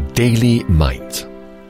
Daily Might.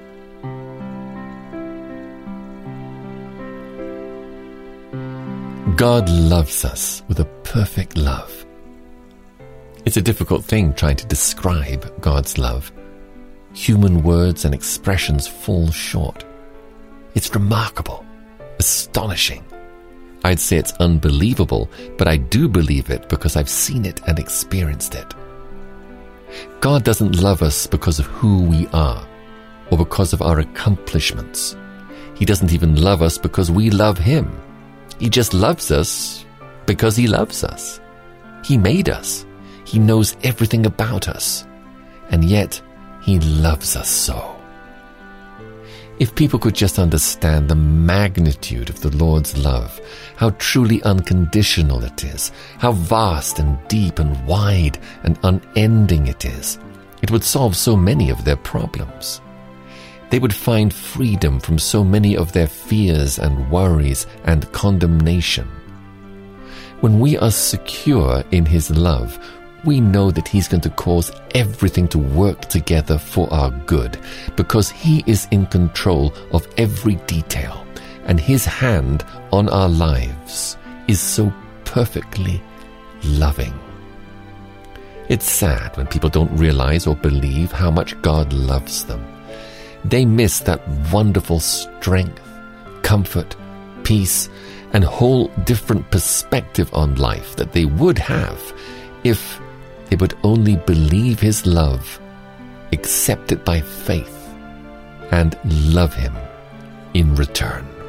God loves us with a perfect love. It's a difficult thing trying to describe God's love. Human words and expressions fall short. It's remarkable, astonishing. I'd say it's unbelievable, but I do believe it because I've seen it and experienced it. God doesn't love us because of who we are or because of our accomplishments. He doesn't even love us because we love Him. He just loves us because He loves us. He made us. He knows everything about us. And yet, He loves us so. If people could just understand the magnitude of the Lord's love, how truly unconditional it is, how vast and deep and wide and unending it is, it would solve so many of their problems. They would find freedom from so many of their fears and worries and condemnation. When we are secure in His love, we know that He's going to cause everything to work together for our good, because He is in control of every detail, and His hand on our lives is so perfectly loving. It's sad when people don't realize or believe how much God loves them. They miss that wonderful strength, comfort, peace, and whole different perspective on life that they would have if they would only believe His love, accept it by faith, and love Him in return.